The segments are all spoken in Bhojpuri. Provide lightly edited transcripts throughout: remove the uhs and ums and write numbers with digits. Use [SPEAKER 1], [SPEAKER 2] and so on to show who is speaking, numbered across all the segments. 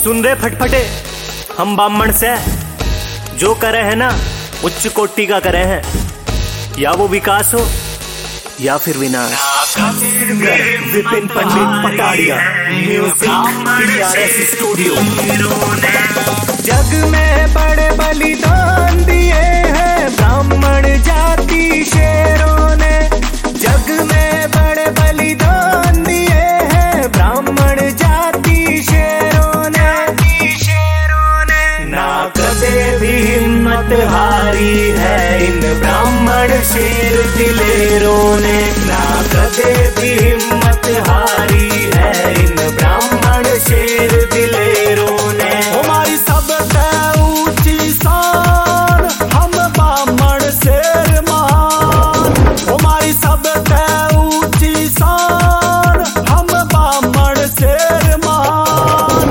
[SPEAKER 1] सुन रे फटफटे, हम ब्राह्मण से जो करे है ना उच्च कोटि का करे हैं, या वो विकास हो या फिर विनाश। Vipin Pandit Pataria, music PRS studio.
[SPEAKER 2] जग में बड़े बलिदान दिए हैं ब्राह्मण जाति शेरों ने, जग में बड़े बलिदान दिए हैं ब्राह्मण जाति शेरों ने। ना कदे भी हिम्मत हारी है इन ब्राह्मण शेर दिलेरों ने, ना कदे भी हिम्मत हारी है इन ब्राह्मण शेर दिलेरों ने। हमारी सबसे ऊंची शान हम ब्राह्मण शेर महान, हमारी सबसे ऊंची शान हम ब्राह्मण शेर महान।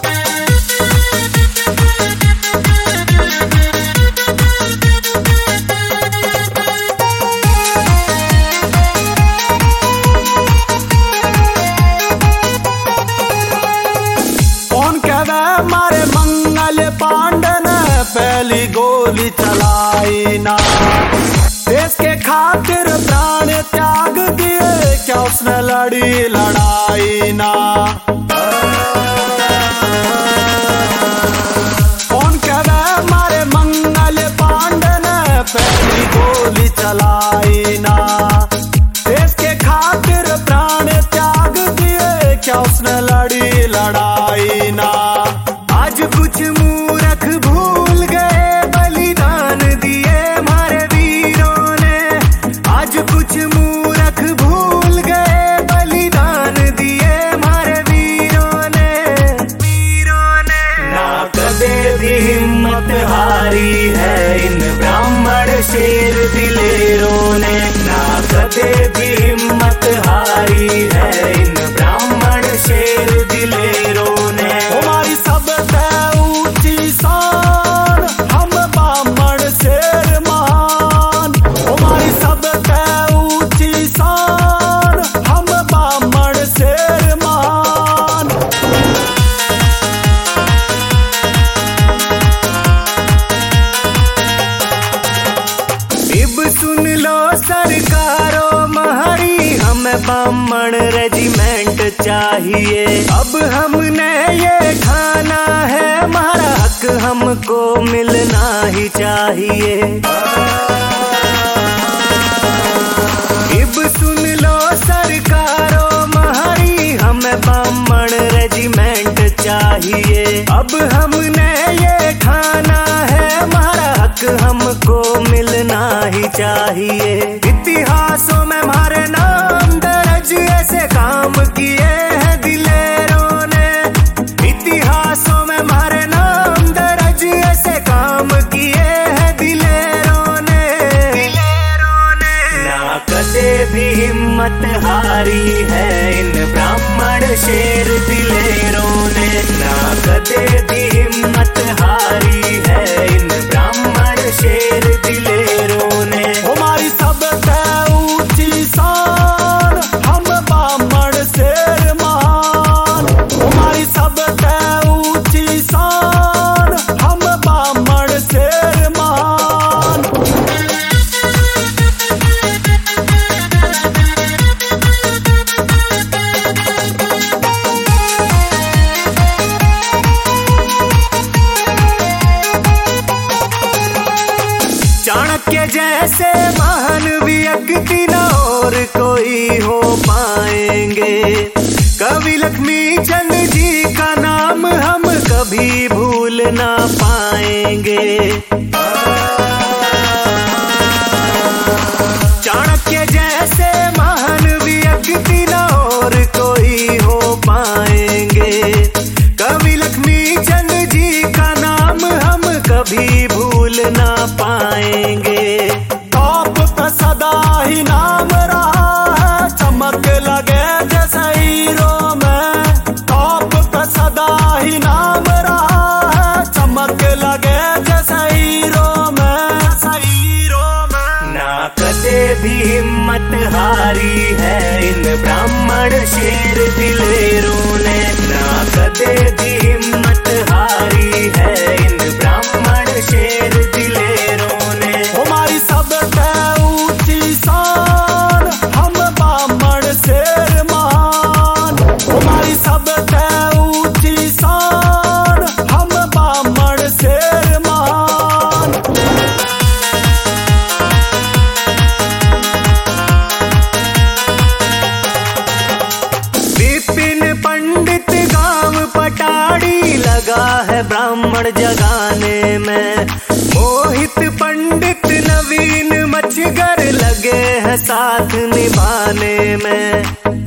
[SPEAKER 2] मारे मंगल पांडे ने पहली गोली चलाई ना, देश के खातिर प्राण त्याग दिए, क्या उसने लड़ी लड़ाई ना। कौन कहवे मारे मंगल पांडे ने पहली गोली चलाई ना, देश के खातिर प्राण त्याग दिए, क्या उसने लड़ी लड़ाई ना। आज कुछ मूर्ख भूल गए बलिदान दिए हमारे वीरों ने, आज कुछ मूर्ख भूल गए बलिदान दिए हमारे वीरों ने। ना कदे भी हिम्मत हारी है इन ब्राह्मण शेर दिलेरों ने, ना कदे भी हिम्मत हारी है इन ब्राह्मण शेर दिलेरों ने। हमारी सबसे ऊंची शान हम ब्राह्मण शेर महान, हमारी सबसे ऊंची शान हम ब्राह्मण शेर महान। इब सुन लो सरकारों महरी, हमें ब्राह्मण रेजिमेंट चाहिए। अब हमने ये ठाना है हमारा हक हमको मिलना ही चाहिए। इब सुन लो सरकारों महरी, हमें ब्राह्मण रेजिमेंट चाहिए। अब हमने ये ठाना है हमारा हक हमको मिलना ही चाहिए। इतिहासों में हमारे नाम दर्ज ऐसे काम किए हैं दिलेरों ने, इतिहासों में हमारे नाम दर्ज ऐसे काम किए हैं दिलेरों ने। ना कदे भी हिम्मत हारी है इन ब्राह्मण शेर दिलेरों ने, ना कदे भी हिम्मत हारी है इन ब्राह्मण शेर दिलेरों ने। हमारी सबसे ऊंची शान हम ब्राह्मण शेर महान, हमारी सबसे ऊंची शान हम ब्राह्मण शेर महान। चाणक्य जैसे महान व्यक्ति न और कोई हो पाएंगे, कवि लक्ष्मी चंद जी का नाम हम कभी भूल ना पाएंगे। चाणक्य जैसे महान व्यक्ति न और कोई हो पाएंगे, कवि लक्ष्मी चंद जी का नाम हम कभी भूल ना पाएंगे। टॉप पे सदा ही नाम रहा है, चमक लगे जैसे हीरो में। टॉप पे सदा ही नाम रहा है, चमक लगे जैसे हीरो में। ना कदे भी हिम्मत हारी है इन ब्राह्मण शेर दिलेरों ने, ना कदे भी हिम्मत है ब्राह्मण जगाने में। मोहित पंडित नवीन मच्छगर लगे हैं साथ निभाने में।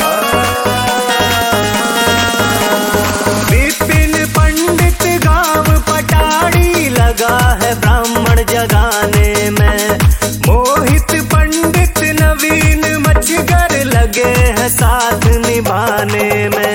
[SPEAKER 2] विपिन पंडित गांव पटाड़ी लगा है ब्राह्मण जगाने में। मोहित पंडित नवीन मच्छगर लगे हैं साथ निभाने में।